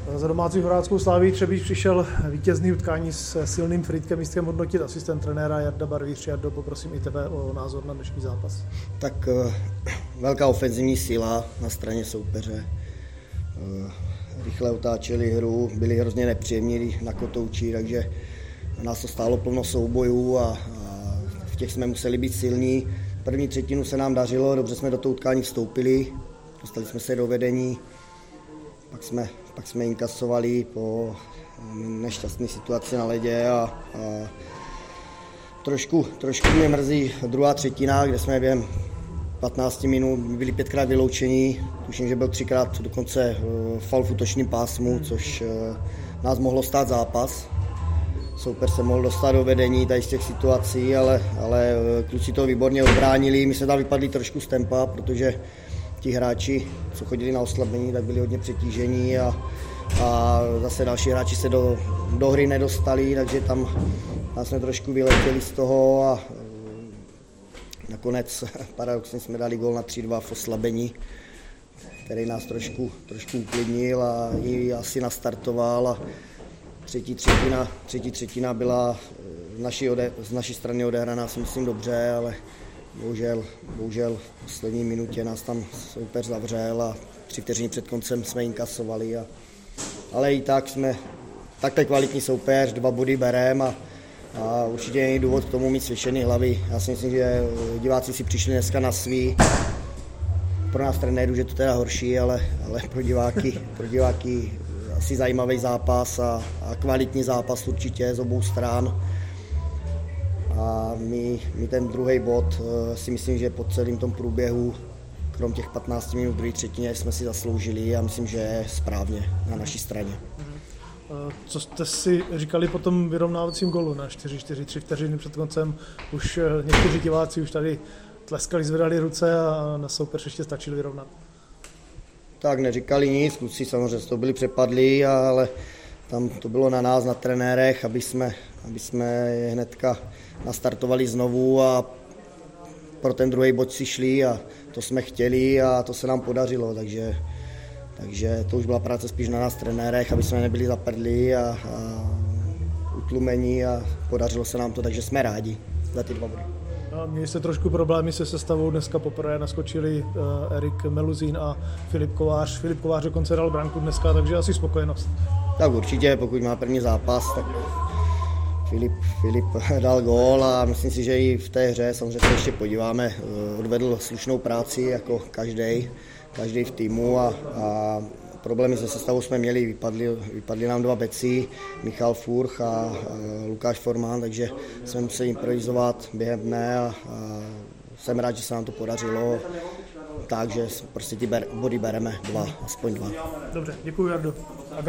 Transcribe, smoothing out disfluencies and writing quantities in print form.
Za domácí horáckou Sláví Třebíč přišel vítězný utkání s silným Frýdkem. Místkem hodnotit asistent trenéra Jarda Barvíř. Jardo, poprosím i tebe o názor na dnešní zápas. Tak velká ofenzivní síla na straně soupeře. Rychle otáčeli hru, byli hrozně nepříjemní na kotouči, takže nás to stálo plno soubojů a v těch jsme museli být silní. První třetinu se nám dařilo, dobře jsme do toho utkání vstoupili, dostali jsme se do vedení, pak jsme inkasovali po nešťastné situaci na ledě a trošku mě mrzí druhá třetina, kde jsme během 15 minut byli 5krát vyloučení, tuším, že byl 3krát dokonce faul v útočním pásmu, což nás mohlo stát zápas. Soupeř se mohl dostat do vedení tady z těch situací, ale kluci to výborně odbránili. My jsme tam vypadli trošku z tempa, protože ti hráči, co chodili na oslabení, tak byli hodně přetížení a zase další hráči se do hry nedostali, takže tam jsme trošku vyletěli z toho a nakonec paradoxně jsme dali gól na 3-2 v oslabení, který nás trošku uklidnil a ji asi nastartoval. A třetí třetina byla z naší strany odehraná, si myslím, dobře, ale bohužel v poslední minutě nás tam soupeř zavřel a 3 vteřiny před koncem jsme inkasovali. Ale i tak jsme takhle kvalitní soupeř, 2 body bereme a určitě není důvod k tomu mít svěšený hlavy. Já si myslím, že diváci si přišli dneska na svý. Pro nás trenérů, že to teda horší, ale pro diváky asi zajímavý zápas a kvalitní zápas určitě z obou stran. A my ten druhý bod si myslím, že po celém tom průběhu, krom těch 15 minut druhé třetině, jsme si zasloužili a myslím, že je správně na naší straně. Co jste si říkali po tom vyrovnávacím golu na 4-4, 3 vteřiny před koncem? Už někteří diváci už tady tleskali, zvedali ruce a na soupeř ještě stačili vyrovnat. Tak neříkali nic, kluci samozřejmě to byli přepadlí, ale tam to bylo na nás, na trenérech, aby jsme je hnedka nastartovali znovu a pro ten druhý bod si šli a to jsme chtěli a to se nám podařilo, takže to už byla práce spíš na nás trenérech, aby jsme nebyli zaprdlí a utlumení a podařilo se nám to, takže jsme rádi za ty 2 body. Měli jste trošku problémy se sestavou, dneska poprvé naskočili Erik Meluzín a Filip Kovář. Filip Kovář dokonce dal branku dneska, takže asi spokojenost. Tak určitě, pokud má první zápas, tak Filip dal gól a myslím si, že i v té hře, samozřejmě se ještě podíváme, odvedl slušnou práci jako každý v týmu a problémy se sestavou jsme měli, vypadli nám 2 beci, Michal Furch a Lukáš Formán, takže jsme museli improvizovat během dne a jsem rád, že se nám to podařilo, takže prostě ty body bereme aspoň 2. Dobře, děkuji, Jardo.